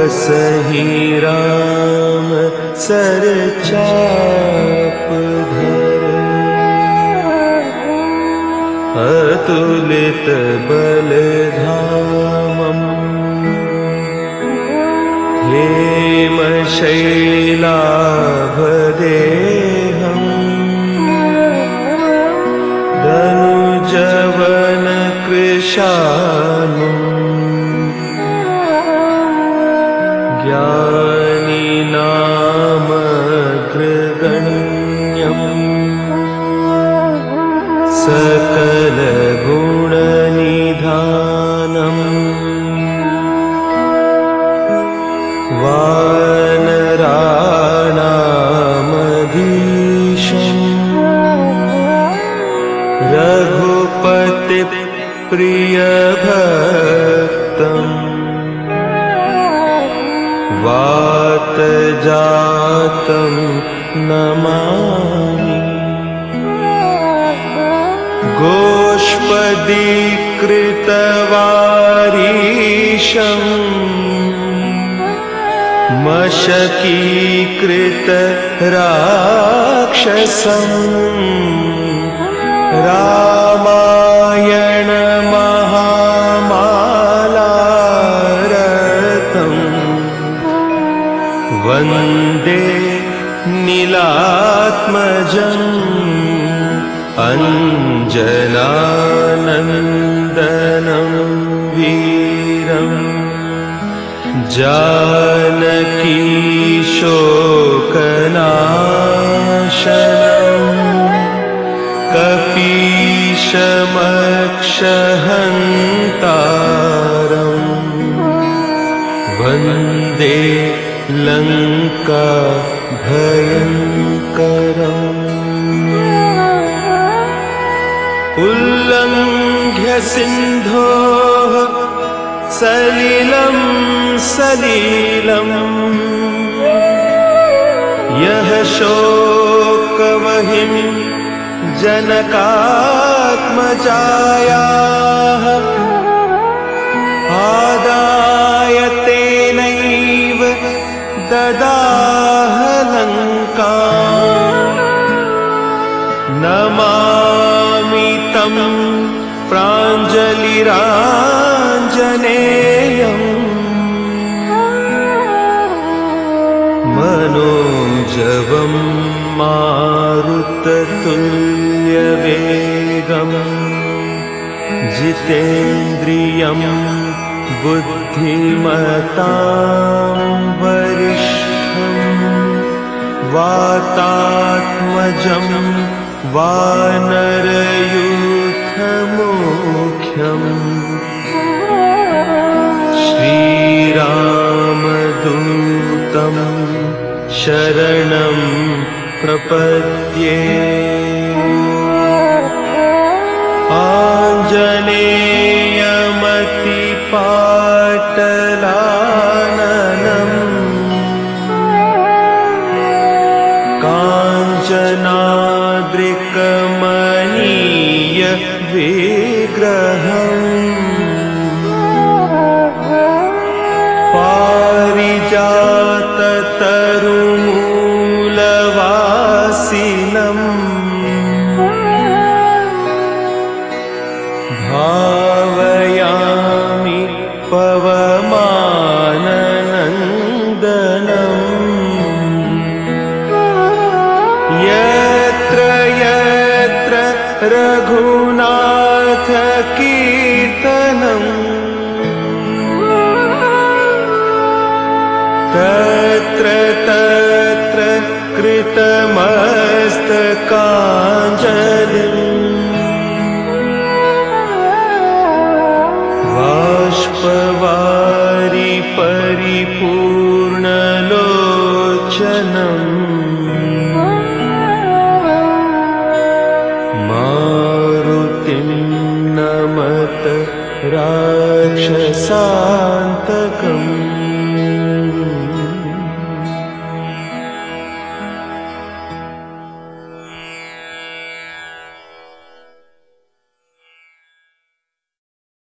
बसहि राम सर चाप धर। अतुलित बल धामम् हेम शैलाभदेहम् धनुजवन कृशानुम् ज्ञानी नामग्रगण्यम् सकल गुणनिधानम् वानराणामधीशम् रघुपति प्रियभक्तम् वातजातं नमामि। गोष्पदीकृतवारीशम् मशकीकृत राक्षसम् रामायण महामालारतम् वन्दे नीलात्मजम् अञ्जनानन्दनं वीरम् जानकी शोकनाशनम् कपीशमक्षहन्तारम् वन्दे लङ्का भयङ्करम्। उल्लङ्घ्य सिन्धोः सलिलं सलीलम् यः शोकवहिं जनकात्मजायाः आदाय तेनैव ददाह लङ्काम् नमामि तं प्राञ्जलिराञ्जनेयम् मनोजवं मारुततुल्यवेगम् जितेन्द्रियं बुद्धिमतां वरिष्ठम् वातात्मजं वानरयूथमुख्यम् श्रीरामदूतं शरणं प्रपद्ये। आञ्जनेयमतिपाटलाननम् काञ्चनाद्रिकमनीय विग्रहम् पारिजाततरुमूलवासिनम् भावयामि पवमाननन्दनम् यत्र यत्र रघुनाथकीर्तनम् तत्र तत्र कृतमस्तकाञ्जलिम् बाष्पवारि परिपूर्णलोचनम् मारुतिं नमत राक्षसान्तकम्